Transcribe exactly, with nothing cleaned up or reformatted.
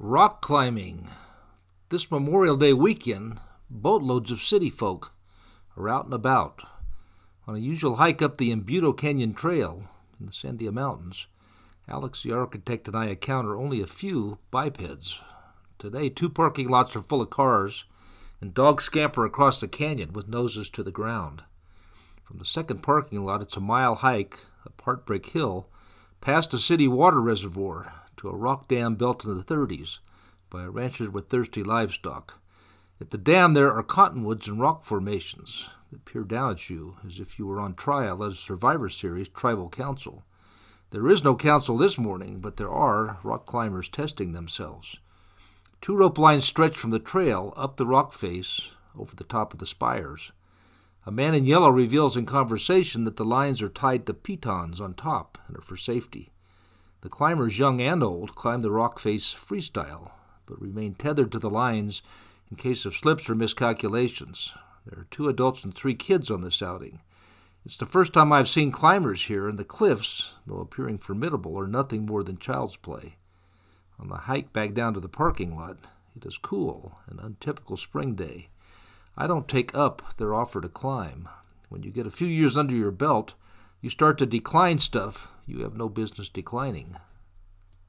Rock climbing. This Memorial Day weekend, boatloads of city folk are out and about. On a usual hike up the Embudo Canyon Trail in the Sandia Mountains, Alex the architect and I encounter only a few bipeds. Today, two parking lots are full of cars, and dogs scamper across the canyon with noses to the ground. From the second parking lot, it's a mile hike up Heartbreak Hill, past a city water reservoir, to a rock dam built in the thirties by ranchers with thirsty livestock. At the dam there are cottonwoods and rock formations that peer down at you as if you were on trial as Survivor Series Tribal Council. There is no council this morning, but there are rock climbers testing themselves. Two rope lines stretch from the trail up the rock face over the top of the spires. A man in yellow reveals in conversation that the lines are tied to pitons on top and are for safety. The climbers, young and old, climb the rock face freestyle, but remain tethered to the lines in case of slips or miscalculations. There are two adults and three kids on this outing. It's the first time I've seen climbers here, and the cliffs, though appearing formidable, are nothing more than child's play. On the hike back down to the parking lot, it is cool, an untypical spring day. I don't take up their offer to climb. When you get a few years under your belt, you start to decline stuff you have no business declining.